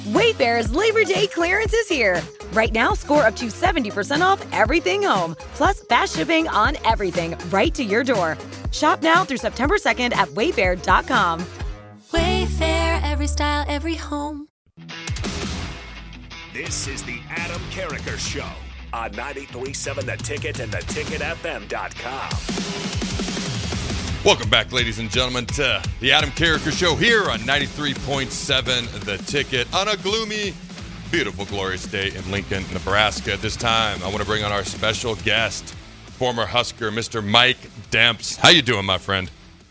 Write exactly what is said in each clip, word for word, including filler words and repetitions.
Wayfair's Labor Day clearance is here. Right now, score up to seventy percent off everything home, plus fast shipping on everything right to your door. Shop now through September second at wayfair dot com. Wayfair, every style, every home. This is the Adam Carricker Show on ninety-three point seven The Ticket and the ticket f m dot com. Welcome back, ladies and gentlemen, to the Adam Carricker Show here on ninety-three point seven The Ticket on a gloomy, beautiful, glorious day in Lincoln, Nebraska. At this time, I want to bring on our special guest, former Husker, Mister Mike Demps. How you doing, my friend?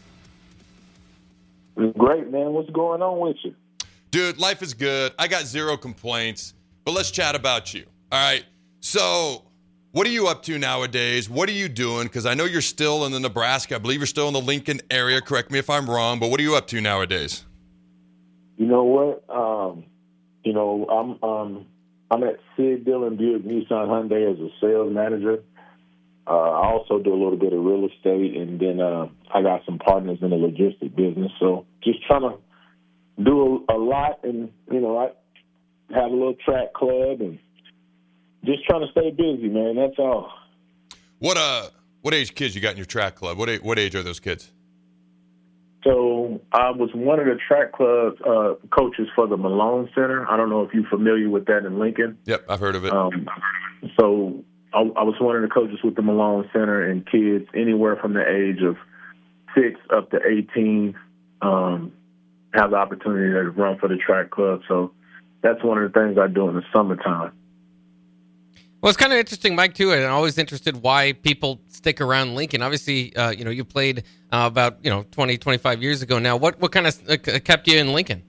Great, man. What's going on with you? Dude, life is good. I got zero complaints, but let's chat about you. All right. So, what are you up to nowadays? What are you doing? Because I know you're still in the Nebraska. I believe you're still in the Lincoln area. Correct me if I'm wrong, but what are you up to nowadays? You know what? Um, you know, I'm um, I'm at Sid Dillon Buick Nissan Hyundai as a sales manager. Uh, I also do a little bit of real estate, and then uh, I got some partners in the logistic business. So just trying to do a, a lot, and, you know, I have a little track club and just trying to stay busy, man. That's all. What uh, what age kids you got in your track club? What age, what age are those kids? So I was one of the track club uh, coaches for the Malone Center. I don't know if you're familiar with that in Lincoln. Yep, I've heard of it. Um, so I, I was one of the coaches with the Malone Center, and kids anywhere from the age of six up to eighteen um, have the opportunity to run for the track club. So that's one of the things I do in the summertime. Well, it's kind of interesting, Mike, too, and I'm always interested why people stick around Lincoln. Obviously, uh, you know, you played uh, about, you know, twenty, twenty-five years ago now. What what kind of uh, kept you in Lincoln?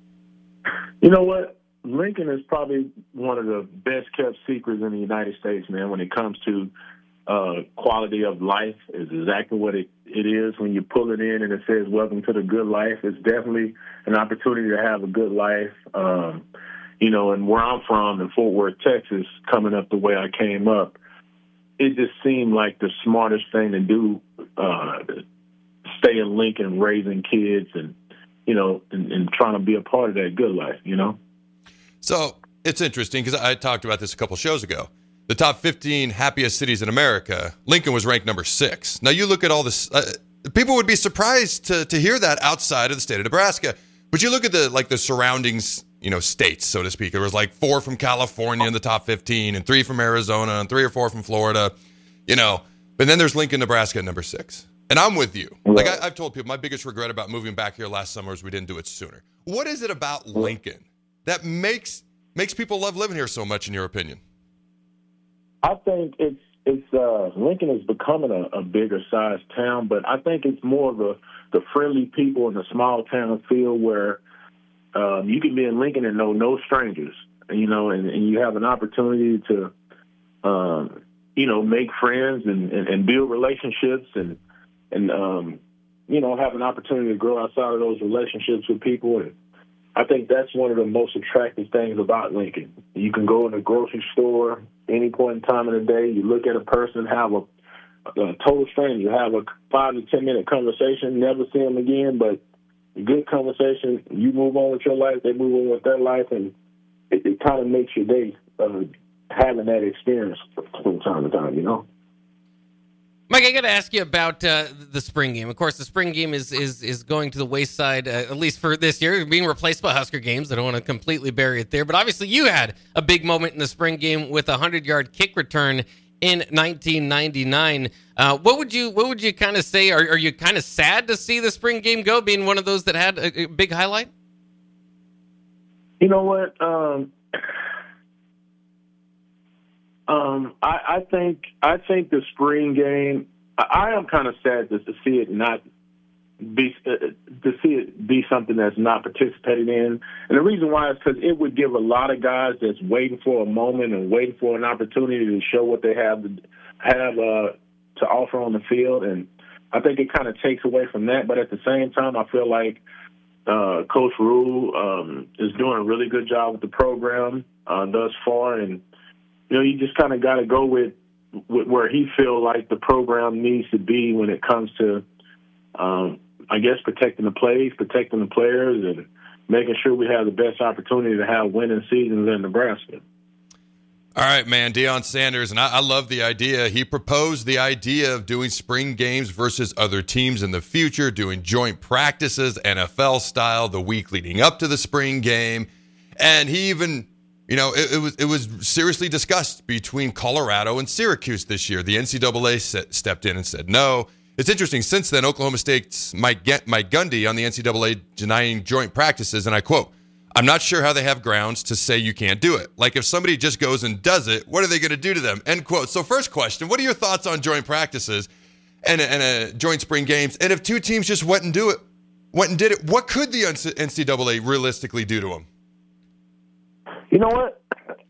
You know what? Lincoln is probably one of the best-kept secrets in the United States, man, when it comes to uh, quality of life. Is exactly what it, it is. When you pull it in and it says, welcome to the good life, it's definitely an opportunity to have a good life. Um You know, and where I'm from in Fort Worth, Texas, coming up the way I came up, it just seemed like the smartest thing to do, uh, to stay in Lincoln, raising kids and, you know, and, and trying to be a part of that good life, you know? So it's interesting because I talked about this a couple shows ago. The top fifteen happiest cities in America, Lincoln was ranked number six. Now, you look at all this, uh, people would be surprised to, to hear that outside of the state of Nebraska. But you look at the, like, the surroundings, you know, states, so to speak. There was like four from California in the top fifteen and three from Arizona and three or four from Florida, you know. But then there's Lincoln, Nebraska at number six. And I'm with you. Like I, I've told people, my biggest regret about moving back here last summer is we didn't do it sooner. What is it about Lincoln that makes makes people love living here so much, in your opinion? I think it's it's uh, Lincoln is becoming a, a bigger sized town, but I think it's more of the, the friendly people in the small town feel where Um, you can be in Lincoln and know no strangers, you know, and, and you have an opportunity to, um, you know, make friends and, and, and build relationships and, and um, you know, have an opportunity to grow outside of those relationships with people. And I think that's one of the most attractive things about Lincoln. You can go in a grocery store any point in time of the day. You look at a person, have a, a total stranger, have a five to ten minute conversation, never see them again, but good conversation, you move on with your life, they move on with their life, and it, it kind of makes your day uh, having that experience from time to time, you know? Mike, I got to ask you about uh, the spring game. Of course, the spring game is is is going to the wayside, uh, at least for this year, being replaced by Husker games. I don't want to completely bury it there, but obviously you had a big moment in the spring game with a hundred-yard kick return in nineteen ninety-nine. Uh, what would you what would you kind of say? Are, are you kind of sad to see the spring game go, being one of those that had a, a big highlight? You know what? Um, um, I, I think I think the spring game. I, I am kind of sad to, to see it not be uh, to see it be something that's not participated in. And the reason why is because it would give a lot of guys that's waiting for a moment and waiting for an opportunity to show what they have to have uh, to offer on the field. And I think it kind of takes away from that. But at the same time, I feel like uh, Coach Rule um, is doing a really good job with the program uh, thus far. And, you know, you just kind of got to go with, with where he feels like the program needs to be when it comes to, um, I guess, protecting the plays, protecting the players, and making sure we have the best opportunity to have winning seasons in Nebraska. All right, man, Deion Sanders, and I, I love the idea. He proposed the idea of doing spring games versus other teams in the future, doing joint practices, N F L style, the week leading up to the spring game. And he even, you know, it, it was it was seriously discussed between Colorado and Syracuse this year. The N C double A set, stepped in and said no. It's interesting. Since then, Oklahoma State's Mike, Mike Gundy on the N C double A denying joint practices, and I quote, "I'm not sure how they have grounds to say you can't do it. Like, if somebody just goes and does it, what are they going to do to them?" End quote. So first question, what are your thoughts on joint practices and, and uh, joint spring games? And if two teams just went and do it, went and did it, what could the N C double A realistically do to them? You know what?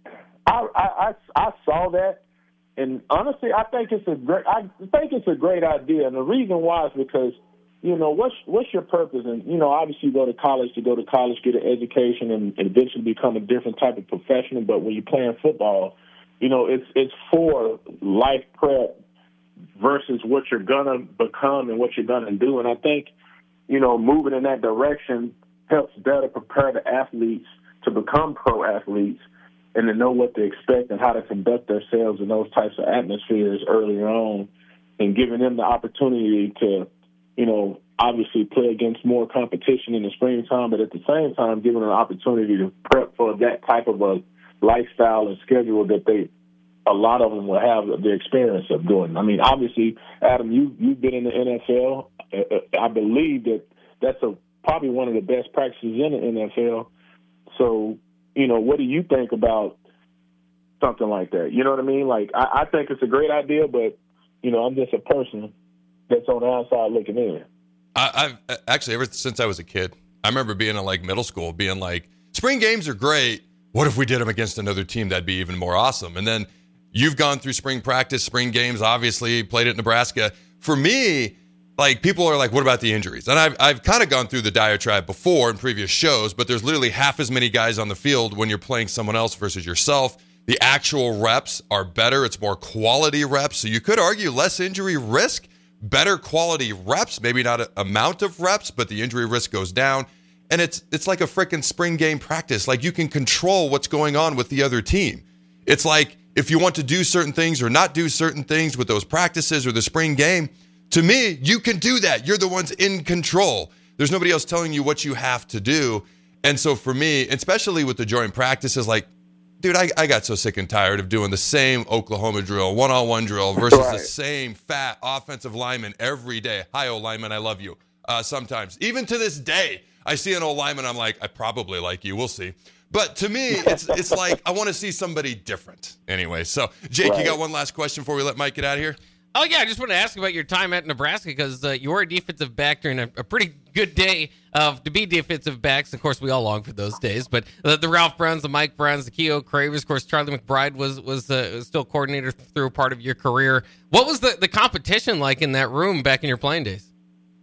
I, I, I, I saw that, and honestly, I think it's a great. I think it's a great idea, and the reason why is because, you know, what's what's your purpose? And, you know, obviously you go to college to go to college, get an education, and, and eventually become a different type of professional. But when you're playing football, you know, it's it's for life prep versus what you're gonna become and what you're gonna do. And I think, you know, moving in that direction helps better prepare the athletes to become pro athletes and to know what to expect and how to conduct themselves in those types of atmospheres earlier on, and giving them the opportunity to, you know, obviously play against more competition in the springtime, but at the same time giving them an opportunity to prep for that type of a lifestyle and schedule that they, a lot of them will have the experience of doing. I mean, obviously, Adam, you, you've been in the N F L. I believe that that's a, probably one of the best practices in the N F L. So, you know, what do you think about something like that? You know what I mean? Like, I, I think it's a great idea, but, you know, I'm just a person that's on the outside looking in. I, I've actually, ever since I was a kid, I remember being in like middle school, being like, spring games are great. What if we did them against another team? That'd be even more awesome. And then you've gone through spring practice, spring games, obviously played at Nebraska. For me, like, people are like, what about the injuries? And I've, I've kind of gone through the diatribe before in previous shows, but there's literally half as many guys on the field when you're playing someone else versus yourself. The actual reps are better. It's more quality reps. So you could argue less injury risk, better quality reps, maybe not a amount of reps, but the injury risk goes down. And it's it's like a freaking spring game practice. Like, you can control what's going on with the other team. It's like, if you want to do certain things or not do certain things with those practices or the spring game, to me, you can do that. You're the ones in control. There's nobody else telling you what you have to do. And so for me, especially with the joint practices, like, dude, I, I got so sick and tired of doing the same Oklahoma drill, one-on-one drill versus right. the same fat offensive lineman every day. Hi, old lineman, I love you. Uh, sometimes, even to this day, I see an old lineman, I'm like, I probably like you. We'll see. But to me, it's it's like, I want to see somebody different. Anyway, so, Jake, right. you got one last question before we let Mike get out of here? Oh, yeah, I just want to ask about your time at Nebraska, because uh, you were a defensive back during a, a pretty good day of to be defensive backs. Of course, we all long for those days. But uh, the Ralph Browns, the Mike Browns, the Keough Cravers, of course, Charlie McBride was was uh, still coordinator through part of your career. What was the, the competition like in that room back in your playing days?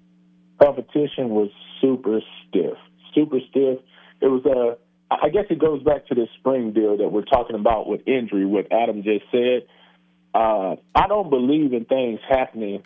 Competition was super stiff, super stiff. It was, uh, I guess it goes back to the spring deal that we're talking about with injury, what Adam just said. Uh, I don't believe in things happening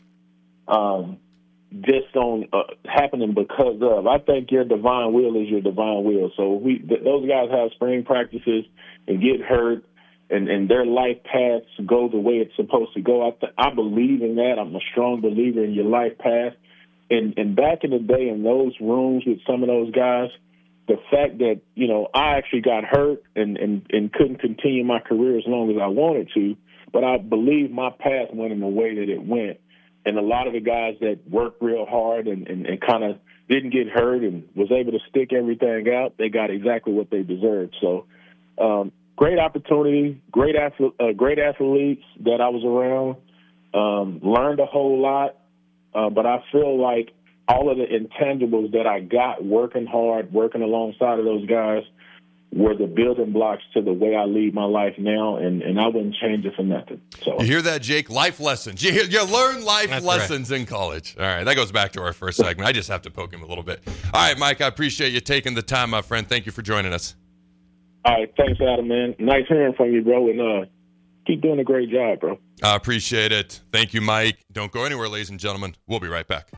um, just on uh, happening because of. I think your divine will is your divine will. So we th- those guys have spring practices and get hurt, and, and their life paths go the way it's supposed to go. I, th- I believe in that. I'm a strong believer in your life path. And, and back in the day in those rooms with some of those guys, the fact that, you know, I actually got hurt and, and, and couldn't continue my career as long as I wanted to, but I believe my path went in the way that it went. And a lot of the guys that worked real hard and, and, and kind of didn't get hurt and was able to stick everything out, they got exactly what they deserved. So um, great opportunity, great athlete, uh, great athletes that I was around, um, learned a whole lot. Uh, but I feel like all of the intangibles that I got working hard, working alongside of those guys, were the building blocks to the way I lead my life now, and, and I wouldn't change it for nothing. So you hear that, Jake? Life lessons. You, hear, you learn life That's lessons right. in college. All right, that goes back to our first segment. I just have to poke him a little bit. All right, Mike, I appreciate you taking the time, my friend. Thank you for joining us. All right, thanks, Adam, man. Nice hearing from you, bro, and uh, keep doing a great job, bro. I appreciate it. Thank you, Mike. Don't go anywhere, ladies and gentlemen. We'll be right back.